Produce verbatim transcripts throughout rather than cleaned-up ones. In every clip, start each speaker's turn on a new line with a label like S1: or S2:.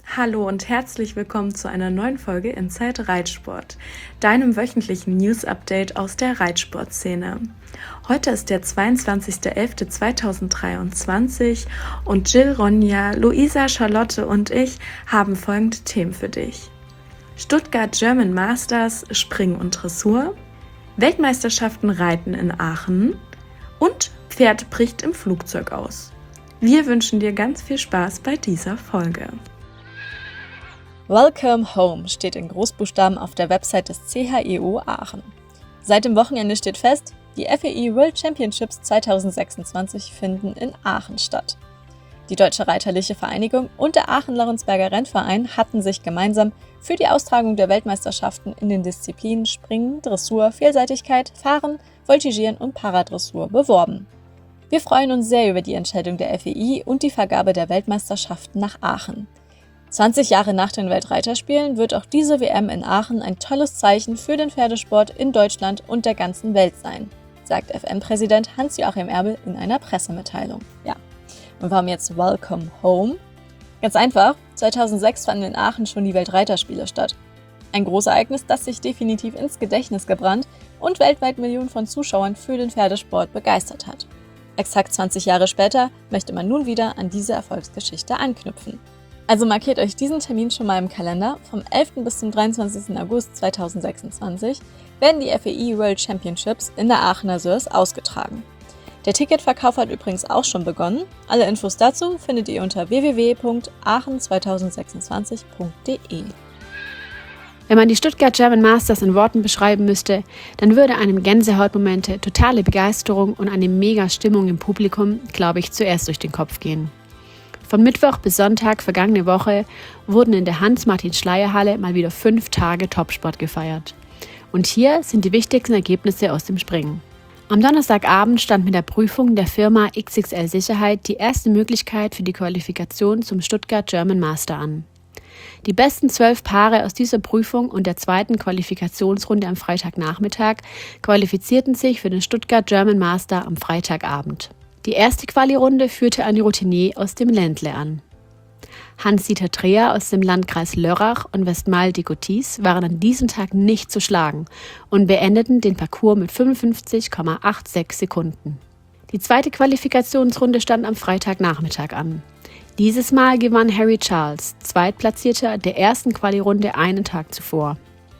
S1: Hallo und herzlich willkommen zu einer neuen Folge Inside Reitsport, deinem wöchentlichen News-Update aus der Reitsportszene. Heute ist der zweiundzwanzigster elfter zweitausenddreiundzwanzig und Jill, Ronja, Luisa, Charlotte und ich haben folgende Themen für dich. Stuttgart German Masters, Springen und Dressur, Weltmeisterschaften Reiten in Aachen und Pferd bricht im Flugzeug aus. Wir wünschen dir ganz viel Spaß bei dieser Folge.
S2: Welcome Home steht in Großbuchstaben auf der Website des C H E O Aachen. Seit dem Wochenende steht fest, die F E I World Championships zweitausendsechsundzwanzig finden in Aachen statt. Die Deutsche Reiterliche Vereinigung und der Aachen-Laurensberger Rennverein hatten sich gemeinsam für die Austragung der Weltmeisterschaften in den Disziplinen Springen, Dressur, Vielseitigkeit, Fahren, Voltigieren und Paradressur beworben. Wir freuen uns sehr über die Entscheidung der F E I und die Vergabe der Weltmeisterschaften nach Aachen. zwanzig Jahre nach den Weltreiterspielen wird auch diese W M in Aachen ein tolles Zeichen für den Pferdesport in Deutschland und der ganzen Welt sein, sagt F N-Präsident Hans-Joachim Erbel in einer Pressemitteilung. Ja, und warum jetzt Welcome Home? Ganz einfach, zweitausendsechs fanden in Aachen schon die Weltreiterspiele statt. Ein Großereignis, das sich definitiv ins Gedächtnis gebrannt und weltweit Millionen von Zuschauern für den Pferdesport begeistert hat. Exakt zwanzig Jahre später möchte man nun wieder an diese Erfolgsgeschichte anknüpfen. Also markiert euch diesen Termin schon mal im Kalender. Vom elften bis zum dreiundzwanzigsten August zweitausendsechsundzwanzig werden die F E I World Championships in der Aachener Sörs ausgetragen. Der Ticketverkauf hat übrigens auch schon begonnen. Alle Infos dazu findet ihr unter w w w punkt aachen zweitausendsechsundzwanzig punkt d e.
S3: Wenn man die Stuttgart German Masters in Worten beschreiben müsste, dann würde einem Gänsehautmomente, totale Begeisterung und eine mega Stimmung im Publikum, glaube ich, zuerst durch den Kopf gehen. Von Mittwoch bis Sonntag vergangene Woche wurden in der Hans-Martin-Schleyer-Halle mal wieder fünf Tage Topsport gefeiert. Und hier sind die wichtigsten Ergebnisse aus dem Springen. Am Donnerstagabend stand mit der Prüfung der Firma X X L Sicherheit die erste Möglichkeit für die Qualifikation zum Stuttgart German Master an. Die besten zwölf Paare aus dieser Prüfung und der zweiten Qualifikationsrunde am Freitagnachmittag qualifizierten sich für den Stuttgart German Master am Freitagabend. Die erste Quali-Runde führte ein Routinier aus dem Ländle an. Hans-Dieter Dreher aus dem Landkreis Lörrach und Westmalle-Digotis waren an diesem Tag nicht zu schlagen und beendeten den Parcours mit fünfundfünfzig Komma sechsundachtzig Sekunden. Die zweite Qualifikationsrunde stand am Freitagnachmittag an. Dieses Mal gewann Harry Charles, Zweitplatzierter der ersten Quali-Runde einen Tag zuvor.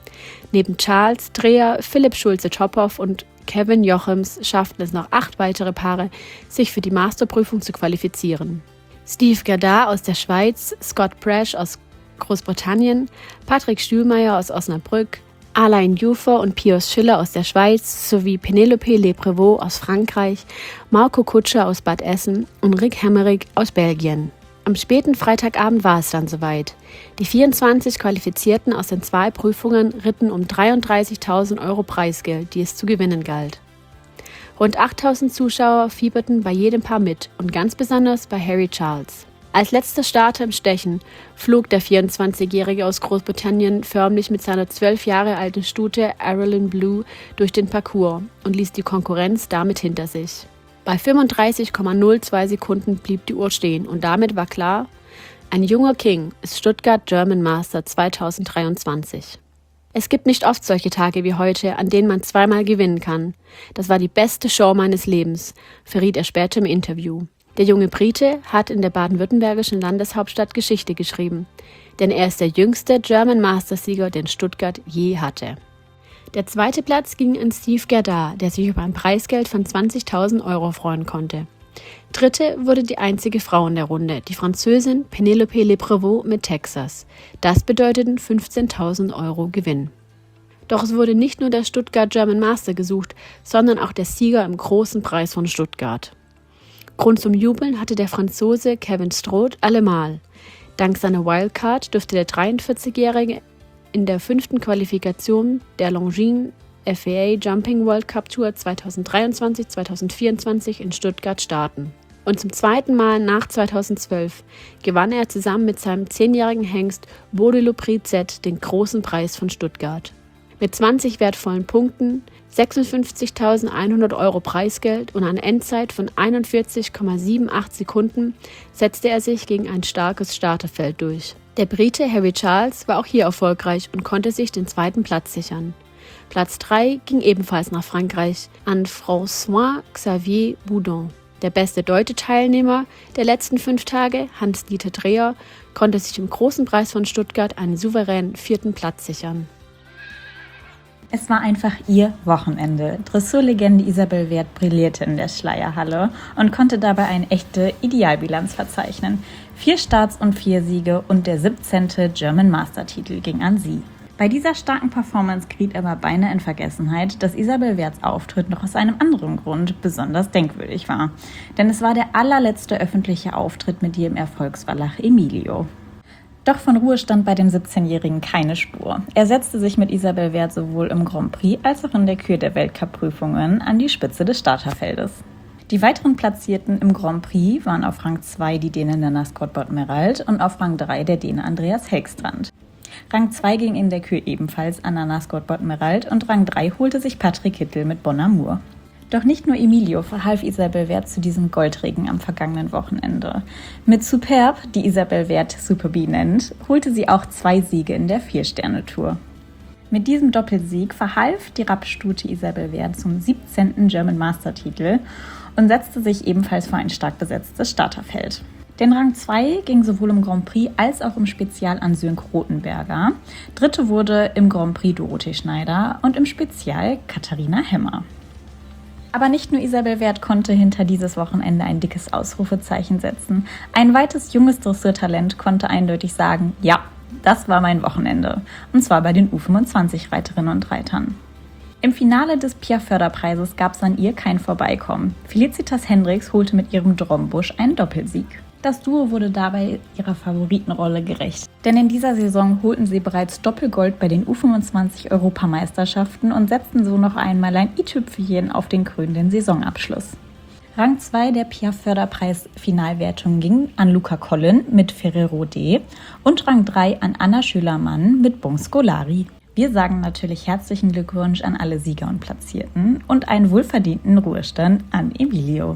S3: Neben Charles, Dreher, Philipp Schulze-Tophoff und Kevin Jochems schafften es noch acht weitere Paare, sich für die Masterprüfung zu qualifizieren. Steve Gerdard aus der Schweiz, Scott Brash aus Großbritannien, Patrick Stühlmeier aus Osnabrück, Alain Jufer und Pius Schiller aus der Schweiz sowie Penelope Leprevot aus Frankreich, Marco Kutscher aus Bad Essen und Rick Hemmerich aus Belgien. Am späten Freitagabend war es dann soweit. Die vierundzwanzig Qualifizierten aus den zwei Prüfungen ritten um dreiunddreißigtausend Euro Preisgeld, die es zu gewinnen galt. Rund achttausend Zuschauer fieberten bei jedem Paar mit und ganz besonders bei Harry Charles. Als letzter Starter im Stechen flog der vierundzwanzigjährige aus Großbritannien förmlich mit seiner zwölf Jahre alten Stute Aralyn Blue durch den Parcours und ließ die Konkurrenz damit hinter sich. Bei fünfunddreißig Komma null zwei Sekunden blieb die Uhr stehen und damit war klar, ein junger King ist Stuttgart German Master zweitausenddreiundzwanzig. Es gibt nicht oft solche Tage wie heute, an denen man zweimal gewinnen kann. Das war die beste Show meines Lebens, verriet er später im Interview. Der junge Brite hat in der baden-württembergischen Landeshauptstadt Geschichte geschrieben, denn er ist der jüngste German Master-Sieger, den Stuttgart je hatte. Der zweite Platz ging an Steve Gerdard, der sich über ein Preisgeld von zwanzigtausend Euro freuen konnte. Dritte wurde die einzige Frau in der Runde, die Französin Penelope Leprevot mit Texas. Das bedeuteten fünfzehntausend Euro Gewinn. Doch es wurde nicht nur der Stuttgart German Master gesucht, sondern auch der Sieger im großen Preis von Stuttgart. Grund zum Jubeln hatte der Franzose Kevin Stroth allemal. Dank seiner Wildcard durfte der dreiundvierzigjährige in der fünften Qualifikation der Longines F A A Jumping World Cup Tour zweitausenddreiundzwanzig zweitausendvierundzwanzig in Stuttgart starten. Und zum zweiten Mal nach zweitausendzwölf gewann er zusammen mit seinem zehnjährigen Hengst Beaudeloupris Z den großen Preis von Stuttgart. Mit zwanzig wertvollen Punkten, sechsundfünfzigtausendeinhundert Euro Preisgeld und einer Endzeit von einundvierzig Komma achtundsiebzig Sekunden setzte er sich gegen ein starkes Starterfeld durch. Der Brite Harry Charles war auch hier erfolgreich und konnte sich den zweiten Platz sichern. Platz drei ging ebenfalls nach Frankreich an François-Xavier Boudon. Der beste deutsche Teilnehmer der letzten fünf Tage, Hans-Dieter Dreher, konnte sich im Großen Preis von Stuttgart einen souveränen vierten Platz sichern.
S4: Es war einfach ihr Wochenende. Dressurlegende Isabel Wert brillierte in der Schleierhalle und konnte dabei eine echte Idealbilanz verzeichnen. Vier Starts und vier Siege und der siebzehnte German Master-Titel ging an sie. Bei dieser starken Performance geriet aber beinahe in Vergessenheit, dass Isabel Werts Auftritt noch aus einem anderen Grund besonders denkwürdig war. Denn es war der allerletzte öffentliche Auftritt mit ihrem Erfolgswallach Emilio. Doch von Ruhe stand bei dem siebzehnjährigen keine Spur. Er setzte sich mit Isabel Wert sowohl im Grand Prix als auch in der Kür der Weltcup-Prüfungen an die Spitze des Starterfeldes. Die weiteren Platzierten im Grand Prix waren auf Rang zwei die Dänin Nanna Skotbot-Meralt und auf Rang drei der Däne Andreas Helgstrand. Rang zwei ging in der Kür ebenfalls an Nanna Skotbot-Meralt und Rang drei holte sich Patrick Kittel mit Bon Amour. Doch nicht nur Emilio verhalf Isabel Wert zu diesem Goldregen am vergangenen Wochenende. Mit Superb, die Isabel Wert Super B nennt, holte sie auch zwei Siege in der Vier-Sterne-Tour. Mit diesem Doppelsieg verhalf die Rappstute Isabel Wert zum siebzehnten German Master-Titel und setzte sich ebenfalls vor ein stark besetztes Starterfeld. Den Rang zwei ging sowohl im Grand Prix als auch im Spezial an Sönke Rothenberger. Dritte wurde im Grand Prix Dorothee Schneider und im Spezial Katharina Hemmer. Aber nicht nur Isabel Wert konnte hinter dieses Wochenende ein dickes Ausrufezeichen setzen. Ein weites junges Dressurtalent konnte eindeutig sagen, ja, das war mein Wochenende. Und zwar bei den U fünfundzwanzig-Reiterinnen und Reitern. Im Finale des P I A-Förderpreises gab es an ihr kein Vorbeikommen. Felicitas Hendricks holte mit ihrem Drombusch einen Doppelsieg. Das Duo wurde dabei ihrer Favoritenrolle gerecht. Denn in dieser Saison holten sie bereits Doppelgold bei den U fünfundzwanzig-Europameisterschaften und setzten so noch einmal ein i-Tüpfelchen auf den krönenden Saisonabschluss. Rang zwei der P I A-Förderpreis-Finalwertung ging an Luca Collin mit Ferrero D und Rang drei an Anna Schülermann mit Bon Scolari. Wir sagen natürlich herzlichen Glückwunsch an alle Sieger und Platzierten und einen wohlverdienten Ruhestand an Emilio.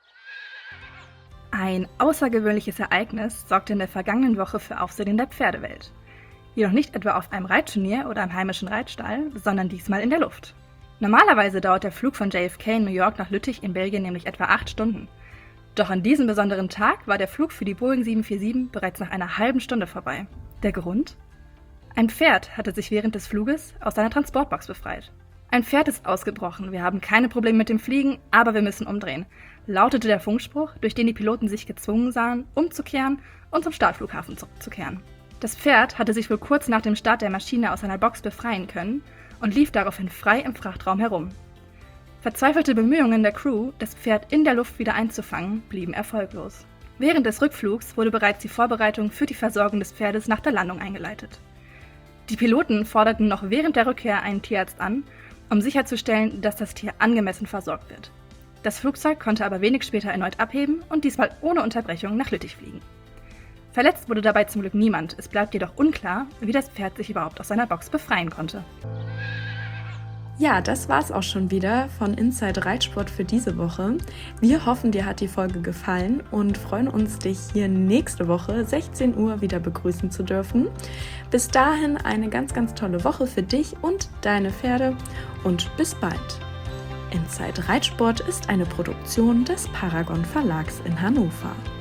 S5: Ein außergewöhnliches Ereignis sorgte in der vergangenen Woche für Aufsehen in der Pferdewelt. Jedoch nicht etwa auf einem Reitturnier oder im heimischen Reitstall, sondern diesmal in der Luft. Normalerweise dauert der Flug von J F K in New York nach Lüttich in Belgien nämlich etwa acht Stunden. Doch an diesem besonderen Tag war der Flug für die Boeing sieben vier sieben bereits nach einer halben Stunde vorbei. Der Grund? Ein Pferd hatte sich während des Fluges aus seiner Transportbox befreit. Ein Pferd ist ausgebrochen, wir haben keine Probleme mit dem Fliegen, aber wir müssen umdrehen, lautete der Funkspruch, durch den die Piloten sich gezwungen sahen, umzukehren und zum Startflughafen zurückzukehren. Das Pferd hatte sich wohl kurz nach dem Start der Maschine aus seiner Box befreien können und lief daraufhin frei im Frachtraum herum. Verzweifelte Bemühungen der Crew, das Pferd in der Luft wieder einzufangen, blieben erfolglos. Während des Rückflugs wurde bereits die Vorbereitung für die Versorgung des Pferdes nach der Landung eingeleitet. Die Piloten forderten noch während der Rückkehr einen Tierarzt an, um sicherzustellen, dass das Tier angemessen versorgt wird. Das Flugzeug konnte aber wenig später erneut abheben und diesmal ohne Unterbrechung nach Lüttich fliegen. Verletzt wurde dabei zum Glück niemand, es bleibt jedoch unklar, wie das Pferd sich überhaupt aus seiner Box befreien konnte.
S1: Ja, das war's auch schon wieder von Inside Reitsport für diese Woche. Wir hoffen, dir hat die Folge gefallen und freuen uns, dich hier nächste Woche sechzehn Uhr wieder begrüßen zu dürfen. Bis dahin eine ganz, ganz tolle Woche für dich und deine Pferde und bis bald. Inside Reitsport ist eine Produktion des Paragon Verlags in Hannover.